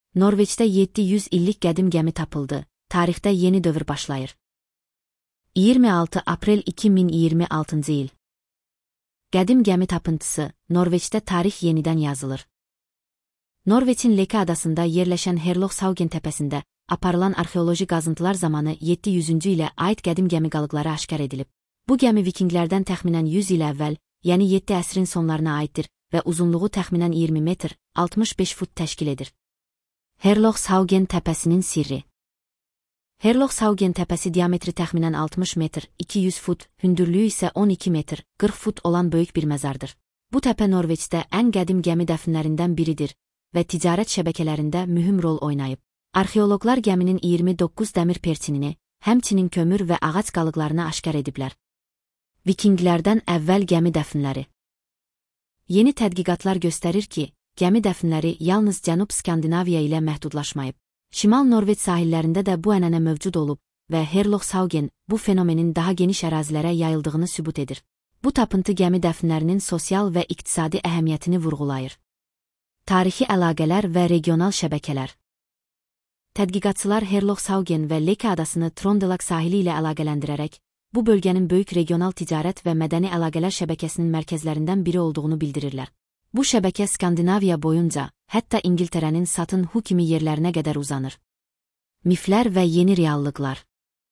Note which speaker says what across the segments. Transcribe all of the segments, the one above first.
Speaker 1: Norveçdə 700 illik qədim gəmi tapıldı. Tarixdə yeni dövr başlayır. 26 aprel 2026 il. Qədim gəmi tapıntısı, Norveçdə tarix yenidən yazılır. Norveçin Leki adasında yerləşən Herlofshaugen təpəsində aparılan arxeoloji qazıntılar zamanı 700-cü ilə aid qədim gəmi qalıqları aşkar edilib. Bu gəmi vikinglərdən təxminən 100 il əvvəl, yəni 7 əsrin sonlarına aiddir və uzunluğu təxminən 20 metr, 65 fut təşkil edir. Herlofshaugen təpəsinin sirri. Herlofshaugen təpəsi diametri təxminən 60 metr, 200 fut, hündürlüyü isə 12 metr, 40 fut olan böyük bir məzardır. Bu təpə Norveçdə ən qədim gəmi dəfnlərindən biridir və ticarət şəbəkələrində mühüm rol oynayıb. Arxeoloqlar gəminin 29 dəmir perçinini, həmçinin kömür və ağac qalıqlarını aşkar ediblər. Vikinglərdən əvvəl gəmi dəfnləri. Yeni tədqiqatlar göstərir ki, gəmi dəfnləri yalnız Cənub Skandinaviya ilə məhdudlaşmayıb. Şimal Norveç sahillərində də bu ənənə mövcud olub və Herlofshaugen bu fenomenin daha geniş ərazilərə yayıldığını sübut edir. Bu tapıntı gəmi dəfnlərinin sosial və iqtisadi əhəmiyyətini vurğulayır. Tarixi əlaqələr və regional şəbəkələr. Tədqiqatçılar Herlofshaugen və Leki adasını Trondelag sahili ilə əlaqələndirərək, bu bölgənin böyük regional ticarət və mədəni əlaqələr şəbəkəsinin mərkəzlərindən biri olduğunu bildirirlər. Bu şəbəkə Skandinaviya boyunca, hətta İngiltərənin Sutton Hoo kimi yerlərinə qədər uzanır. Miflər və yeni reallıqlar.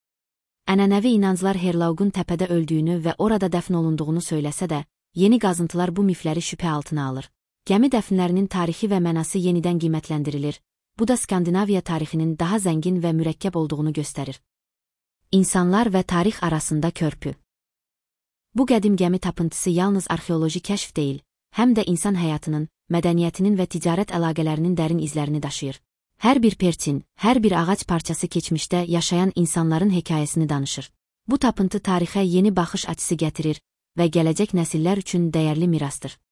Speaker 1: Ənənəvi inanclar Herlaugun təpədə öldüyünü və orada dəfn olunduğunu söyləsə də, yeni qazıntılar bu mifləri şübhə altına alır. Gəmi dəfnlərinin tarixi və mənası yenidən qiymətləndirilir. Bu da Skandinaviya tarixinin daha zəngin və mürəkkəb olduğunu göstərir. İnsanlar və tarix arasında körpü. Bu qədim gəmi tapıntısı yalnız arxeoloji kəşf deyil, həm də insan həyatının, mədəniyyətinin və ticarət əlaqələrinin dərin izlərini daşıyır. Hər bir perçin, hər bir ağac parçası keçmişdə yaşayan insanların hekayəsini danışır. Bu tapıntı tarixə yeni baxış açısı gətirir və gələcək nəsillər üçün dəyərli mirasdır.